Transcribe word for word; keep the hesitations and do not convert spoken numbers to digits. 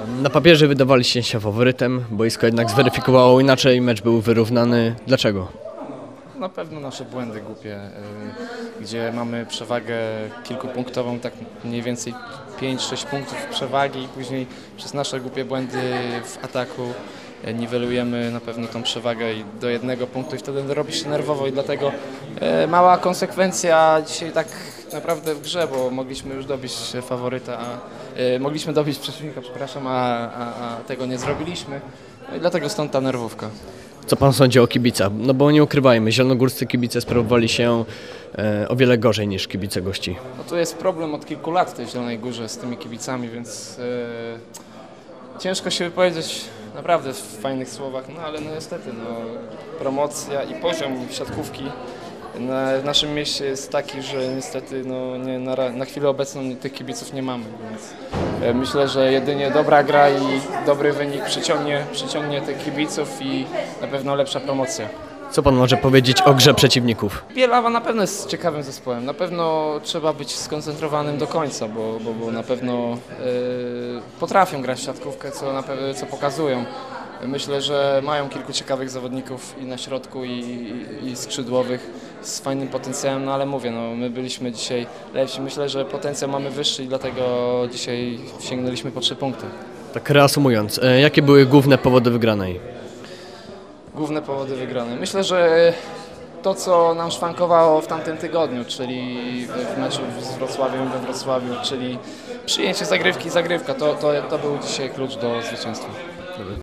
Na papierze wydawaliście się faworytem, boisko jednak zweryfikowało inaczej, mecz był wyrównany. Dlaczego? Na pewno nasze błędy głupie, y, gdzie mamy przewagę kilkupunktową, tak mniej więcej pięć sześć punktów przewagi i później przez nasze głupie błędy w ataku y, niwelujemy na pewno tą przewagę i do jednego punktu i wtedy robi się nerwowo i dlatego y, mała konsekwencja dzisiaj tak naprawdę w grze, bo mogliśmy już dobić faworyta, a, y, mogliśmy dobić przeciwnika, przepraszam, a, a, a tego nie zrobiliśmy. No i dlatego stąd ta nerwówka. Co pan sądzi o kibicach? No bo nie ukrywajmy, zielonogórscy kibice sprawowali się e, o wiele gorzej niż kibice gości. No to jest problem od kilku lat w tej Zielonej Górze z tymi kibicami, więc e, ciężko się wypowiedzieć naprawdę w fajnych słowach, no ale no niestety no, promocja i poziom siatkówki na, w naszym mieście jest taki, że niestety no, nie, na, na chwilę obecną tych kibiców nie mamy, więc e, myślę, że jedynie dobra gra i dobry wynik przyciągnie, przyciągnie tych kibiców i na pewno lepsza promocja. Co pan może powiedzieć o grze przeciwników? Bielawa na pewno jest ciekawym zespołem. Na pewno trzeba być skoncentrowanym do końca, bo, bo, bo na pewno yy, potrafią grać w siatkówkę, co, na pewno, co pokazują. Myślę, że mają kilku ciekawych zawodników i na środku, i, i, i skrzydłowych z fajnym potencjałem, no ale mówię, no, my byliśmy dzisiaj lepsi. Myślę, że potencjał mamy wyższy i dlatego dzisiaj sięgnęliśmy po trzy punkty. Tak reasumując, e, jakie były główne powody wygranej? Główne powody wygranej. Myślę, że to, co nam szwankowało w tamtym tygodniu, czyli w meczu z Wrocławiem we Wrocławiu, czyli przyjęcie zagrywki i zagrywka, to, to, to był dzisiaj klucz do zwycięstwa.